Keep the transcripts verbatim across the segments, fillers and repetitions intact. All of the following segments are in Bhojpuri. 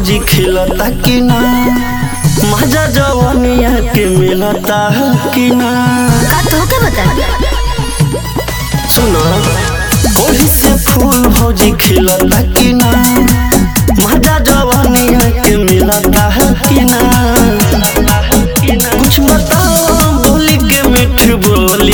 भौजी खिलता कि ना, मजा जवानिया के मिलता कि ना। का तो के बता सुनो ओही से फूल भौजी खिलता कि ना, मजा जवानिया के मिलता कि ना। कुछ बताओ बोली के मीठ बोली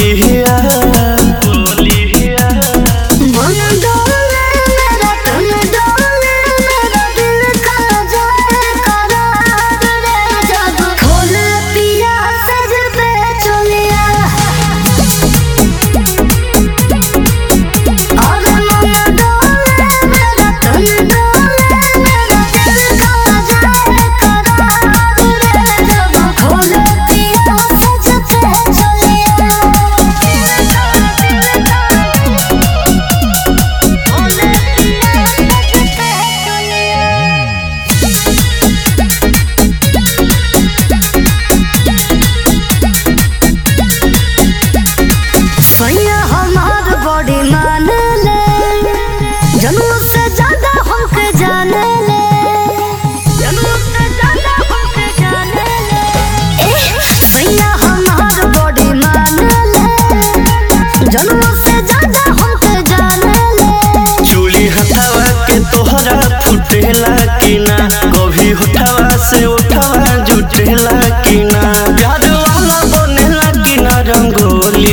फुटेला कि ना, कभी उठावा से उठावा जुटेला कि ना। प्यार वाला बनेला कि ना रंगोली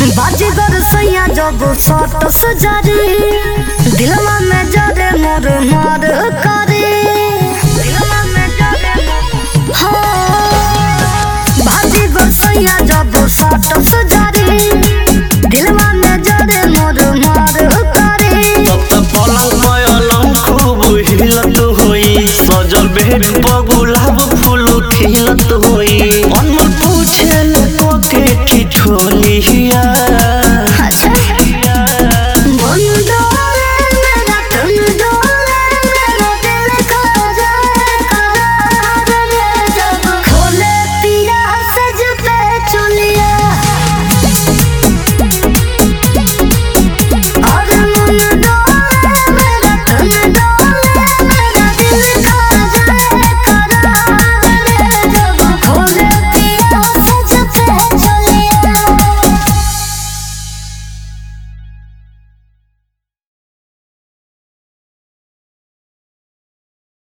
बाजीगर सैया जब सट सजारी दिलवा में जरे मोर